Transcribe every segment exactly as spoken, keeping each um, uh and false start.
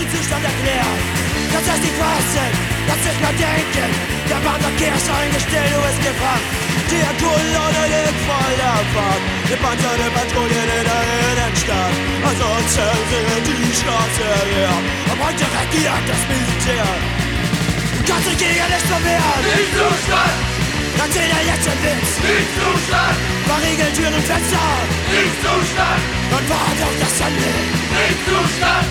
Zustand erklärt. Das heißt nicht fassen, das nicht mehr denken. Der Bahnverkehr ist eingestellt, du bist gefangen. Die Kolonne liegt voll der Fahrt. Gepanzerte Patrouillen in der Innenstadt. Ansonsten sind die Straße leer. Ab heute regiert das Militär. Du kannst dich gegen nichts verwehren. Nicht Zustand! Erzähl dir jetzt ein Witz. Nicht Zustand! Verriegeln Türen und Fenster. Nicht Zustand! Und warte auf das Ende. Nicht Zustand!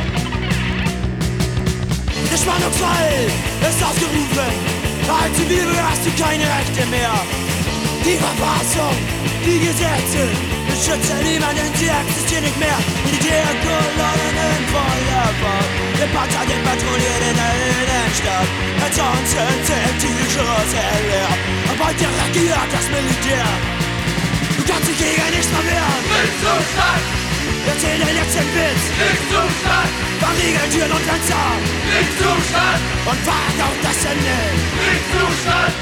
Der Spannungsfall ist ausgerufen. Als Zivilbürger hast du keine Rechte mehr. Die Verfassung, die Gesetze beschützen niemanden, sie existieren nicht mehr. Militärkolonnen voller Fahrt, gepanzerte Patrouillen in der Innenstadt. Ansonsten sind die Straßen leer. Aber heute regiert das Militär. Du kannst dich gegen nichts mehr wehren. Nicht Zustand! Erzähl dir jetzt den Witz. Nicht Zustand! Verriegeln Türen und Fenster. Nicht Zustand! Und warte auf das Ende. Nicht Zustand!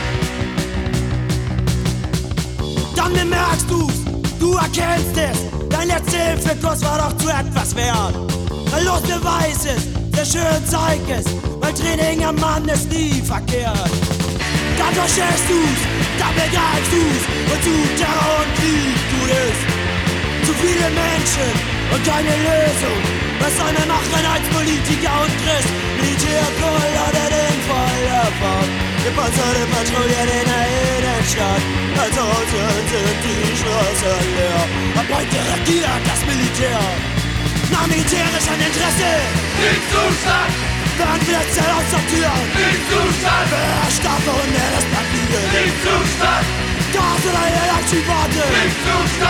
Dann bemerkst du's, du erkennst es. Dein letzter Hilfekurs war doch zu etwas wert. Weil los Beweis ist, der schön zeig es. Weil Training am Mann ist nie verkehrt. Dann verstehst du's, dann begreifst du's. Und zu Terror und Krieg tut es. Zu viele Menschen und keine Lösung. Was soll man machen als Politiker und Christ? Militärkolonnen in voller Fahrt. Gepanzerte Patrouillen in der Innenstadt. Ansonsten sind die Straßen leer. Ab heute regiert das Militär. Nach militärischem Interesse. Nicht Zustand! Brandplätze aussortieren. Nicht Zustand! Verstaffeln, der das Blatt liegen. Nicht Zustand! Gas oder Elektrowarte. Nicht Zustand!